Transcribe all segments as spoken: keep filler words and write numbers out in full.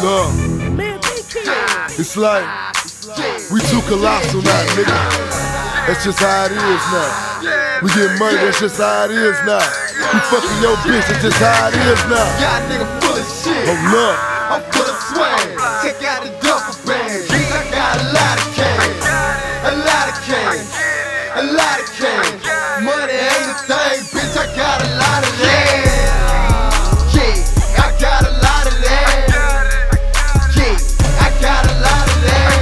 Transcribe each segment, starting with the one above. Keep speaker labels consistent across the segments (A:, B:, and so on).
A: up. It's like we too colossal now, nigga. That's just how it is now. We get money, that's just how it is now. We fucking your bitch, that's just how it is now.
B: Y'all nigga full of shit.
A: Hold up.
B: I'm full of swag. Check out the duffel bag. I got a lot of cash. A lot of cash. A lot of cash. Money ain't a thing, bitch. I got a lot of that. Yeah, I got a lot of that. Yeah, I got a lot of that.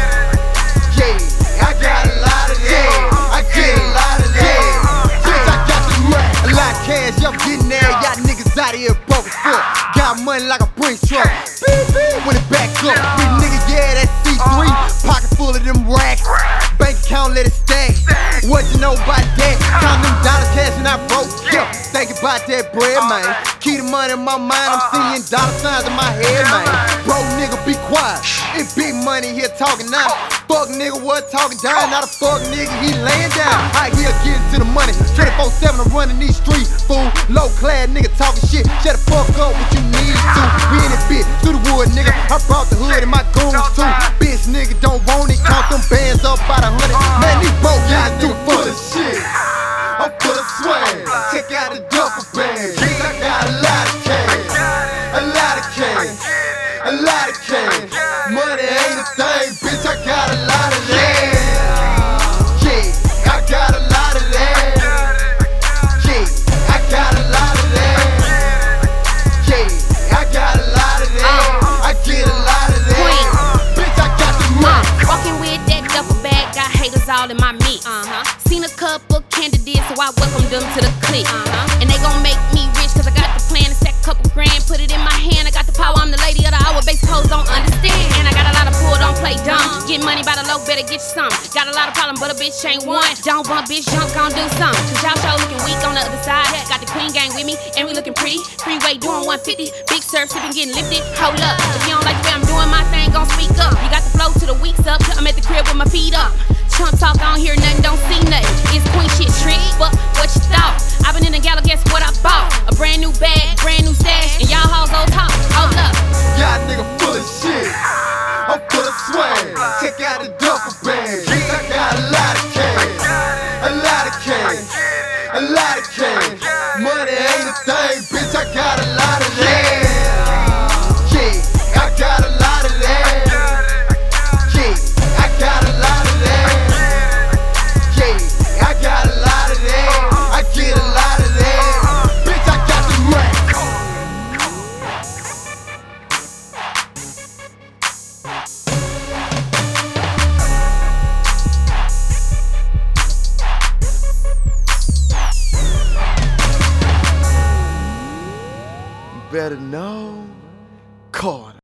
B: Yeah, I got a lot of that. I get a lot of that. Bitch, I got the money. A lot of cash, y'all getting there. Y'all niggas out here broke as fuck. Got money like a Brinks truck. When it back up, we nigga, yeah, that's C three. Pocket full of them racks. Bank account, let it stack. What you know about that? Count them dollars, cash, and I broke. Yeah, think about that bread, man. Keep the money in my mind, I'm seeing dollar signs in my head, man. Bro, nigga, be quiet. It's big money here talking now. Fuck nigga, what talking down? Not a fuck nigga, he laying down. Out here getting to the money. twenty-four seven, I'm running these streets, fool. Low class nigga talking shit. Shut the fuck up, what you need to. We in this bitch, through the wood, nigga. I brought the hood and my goons too. Bitch, nigga, don't want it. Count them bands up by the hundred. Man, these broke guys too full of shit. I'm full of swag. Check out the duffel bag. I got a lot of cash. A lot of cash. A lot of cash. Money ain't a thing, bitch. I got a lot of that. Yeah, I got a lot of that. Yeah, I got a lot of that. Yeah, I got a lot of that. I get a lot of that. Bitch, I got the money.
C: Walking with that duffel bag, got haters all in my mix. Uh-huh. Seen a couple candidates, so I welcome them to the clique. Uh-huh. And they gon' make me rich, cause I got the plan to stack a couple grand, put it in my hand. I got the power, I'm the lady of the hour, basic hoes don't understand. And I got a lot of pull, don't play dumb. Get money by the low, better get you some. Got a lot of problems, but a bitch ain't one. Don't want bitch, jump, gon' do some. Cause y'all show looking weak on the other side. Got the queen gang with me, and we looking pretty. Freeway doing one fifty, big surf, sipping, getting lifted. Hold up, if you don't like the way I'm doing my thing, gon' speak up. You got the flow to the weeks up, I'm at the crib with my feet up. Chump talk, I don't hear nothing, don't see nothing. It's queen shit trick, but what you thought? I been in the gala, guess what I bought? A brand new bag, brand new stash, and y'all hoes old talk. Hold up.
B: Y'all nigga full of shit. I'm full of swag. Check out the duffel bag. I got a lot of cash. A lot of cash. A lot of cash. Money ain't a thing, bitch. I got a lot of that. Yeah, I got a lot of that. Yeah, I got a lot of that. Yeah, I got a lot of that. I get a lot of that. Bitch, I got the money.
A: You better know. Carter.